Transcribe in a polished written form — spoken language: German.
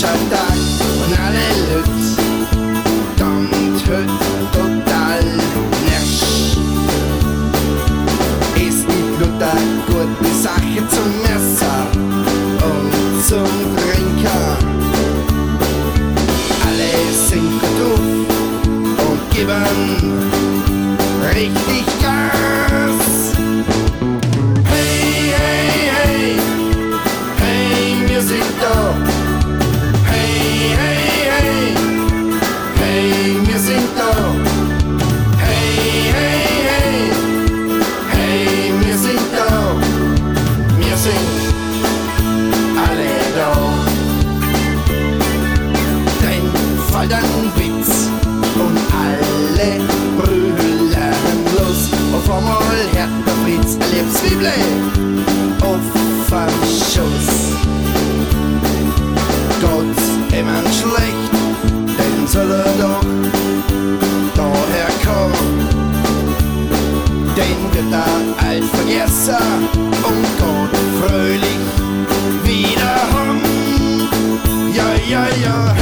Tag und alle Leute kommt heute total nersch. Ist die Blut eine gute Sache zum Messer und zum Trinker. Alle sind gut drauf und geben richtig Gas. Hey, hey, hey, hey, wir sind da. Hey, hey, hey, hey, wir sind da. Hey, hey, hey, hey, wir sind da. Wir sind alle da. Dann fällt ein Witz und alle brüllen los. Auf einmal hört der Fritz ein Lebenswible auf dem Schuss. Geht's jemand schlecht, dann soll doch daher kommen. Den wird alt vergessen und geht fröhlich wieder heim. Ja, ja, ja.